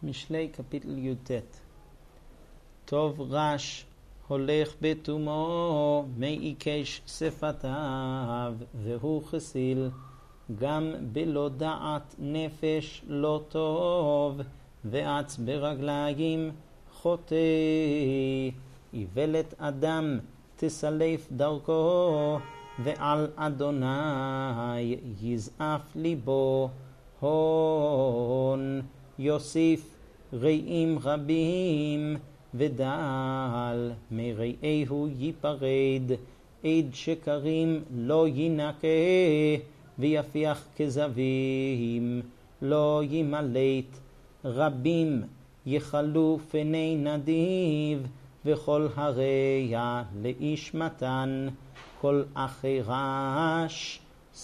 משלי קפיטל י"ט. טוב רש הולך בתומו, מי עיקש שפתיו, והוא חסיל, גם בלא דעת נפש לא טוב, ואץ ברגליים חוטא. איוולת אדם תסלף דרכו, ועל אדוני יזעף ליבו. הון יוסיף רעים רבים, ודל מרעיהו ייפרד. עד שקרים לא ינקה, ויפיח כזבים לא ימלט. רבים יחלו פני נדיב, וכל הרע לאיש מתן. כל אחי רש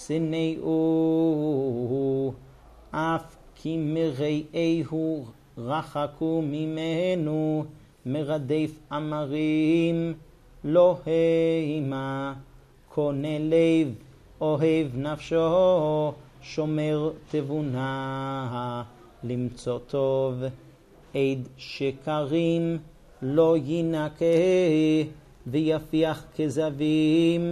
שנאו, אף כי מרעיהו רחקו ממנו. מרדף אמרים לא הימה, קונה לב אוהב נפשו. שומר תבונה למצוא טוב. עד שקרים לא ינקה, ויפיח כזבים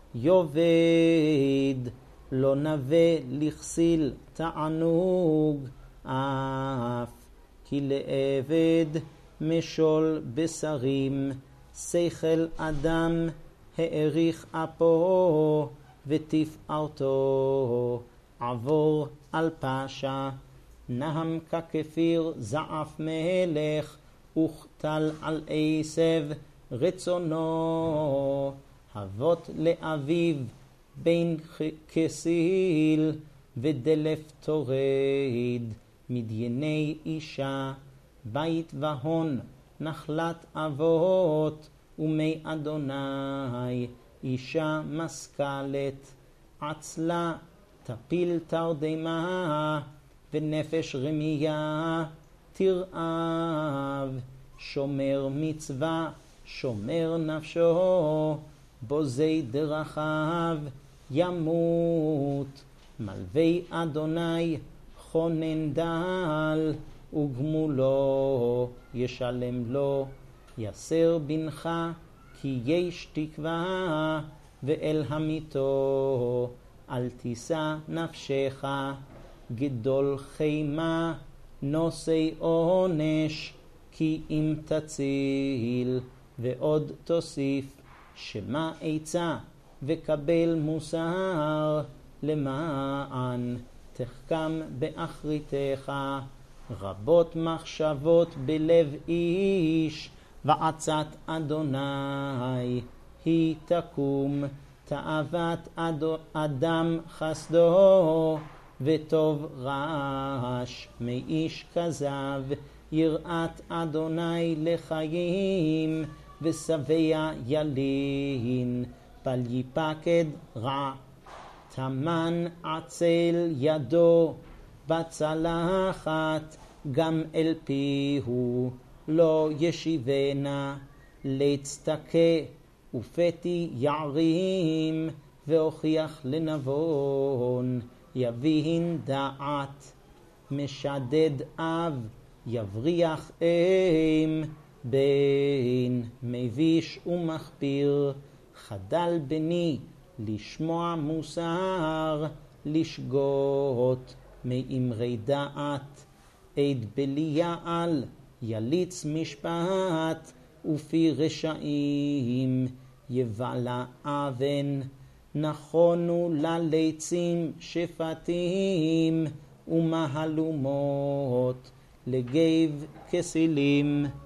יובד. לא נווה לכסיל תענוג, אף כי לעבד משול בשרים. שכל אדם העריך אפו, ותפארתו עבור על פשע. נהם ככפיר זעף מלך, וכתל על עשב רצונו. אבות לאביו בין כסיל, ודלף תורד מדייני אישה. בית והון נחלת אבות, ומי אדוני אישה משכלת. עצלה תפיל תרדמה, ונפש רמיה תרעב. שומר מצווה שומר נפשו, בוזי דרכיו ימות. מלווי אדוני חונן דל, וגמולו ישלם לו. יסר בנך כי יש תקווה, ואל המיתו אל תישא נפשך. גדול חימה נושא עונש, כי אם תציל ועוד תוסיף. שמע עצה וקבל מוסר, למען תחכם באחריתך. רבות מחשבות בלב איש, ועצת אדוני היא תקום. תאוות אדם חסדו, וטוב רש מאיש כזב. יראת אדוני לחיים, ושבע ילין בל ייפקד רע. תמן עצל ידו בצלחת, גם אל פיהו לא ישיבנה. להצטכה ופתי יערים, והוכיח לנבון יבין דעת. משדד אב יבריח אם, בין מביש ומחפיר. חדל בני לשמוע מוסר, לשגות מאמרי דעת. עד בליעל יליץ משפט, ופי רשעים יבלע אבן. נכונו לליצים שפטים, ומהלומות לגב כסילים.